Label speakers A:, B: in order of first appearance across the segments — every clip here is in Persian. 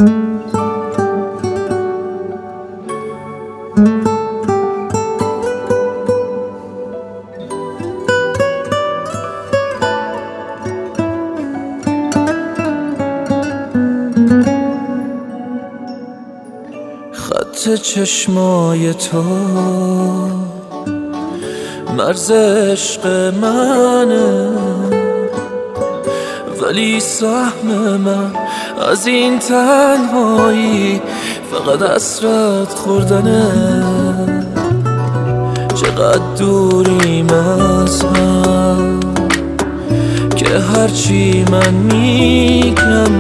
A: خط چشمای تو مرز عشق منه، ولی سهم من از این تنهایی فقط حسرت خوردنه. چقدر دوریم از هم که هرچی من میگم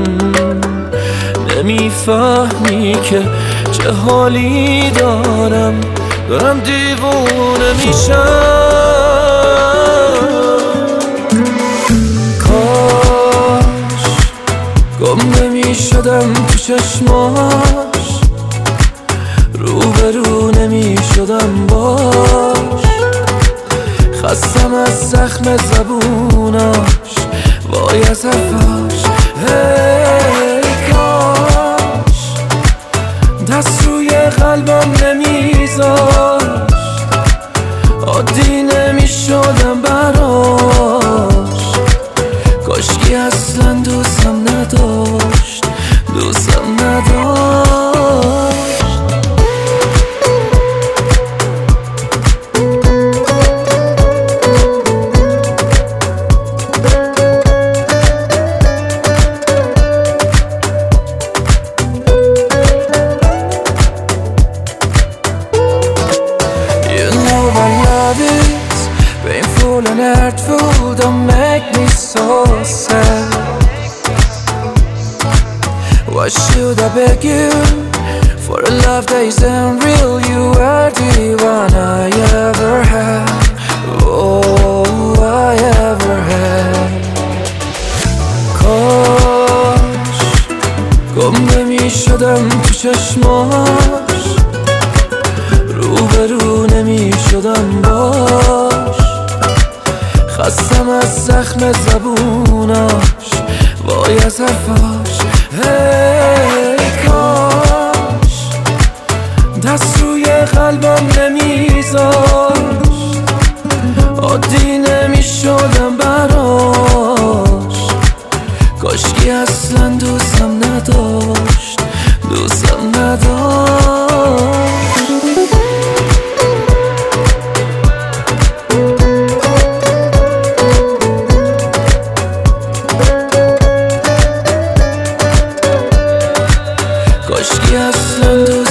A: نمیفهمی که چه حالی دارم دیوونه میشم. کاش گم نمیشدم تو چشماش، روبرو نمیشدم باش، خستم از زخم زبوناش، وای از حرفاش. دست روی قلبم نمیذاشت، عادی نمیشدم براش، کاشکی اصلا دوستم نداشت. Painful and hurtful, don't make me so sad. Why should I beg you for a love that isn't real? You are the one I ever had, oh, I ever had. کاش گم نمیشدم تو چشماش، روبرو نمیشدم باش، خستم از زخم زبوناش، وای از حرفاش. کاش دست روی قلبم نمیذاشت، عادی نمیشدم براش، کاشکی اصلا دوستم نداشت. کاشکی اصلا